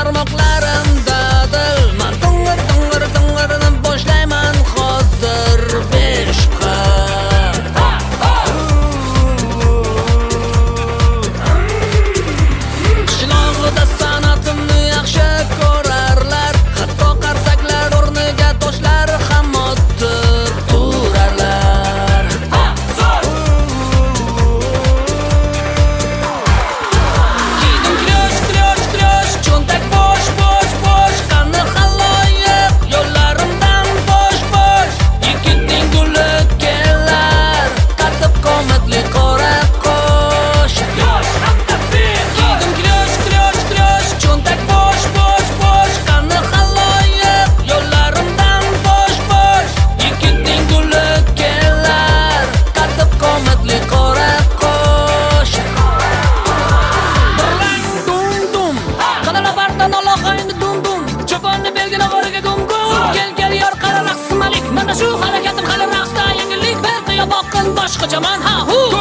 barmoqlarim dadil. Men tingir boshlayman hozir beshqa. Qishlog'ida sanatimni yaxshi ko'rarlar, hatto qarsaklar o'rniga toshlar ham otib turarlar. Kiydim klosh, cho'ntak bosh, qani xaloyiq, yo'llarimdan bosh. Yigitning guli kelar, qatib qomatli qora qosh. Kiydim klosh, cho'ntak bosh, qani xaloyiq, yo'llarimdan bosh. Yigitning guli kelar, qatib qomatli qora qosh. Dum qadala bardan aloqayni dum cho'ponni belgila g'origa gum kel yor qara raqs malik. Mana shu harakatim hali raqsda yangilik, bir qiyo boqqin boshqachaman ha hu.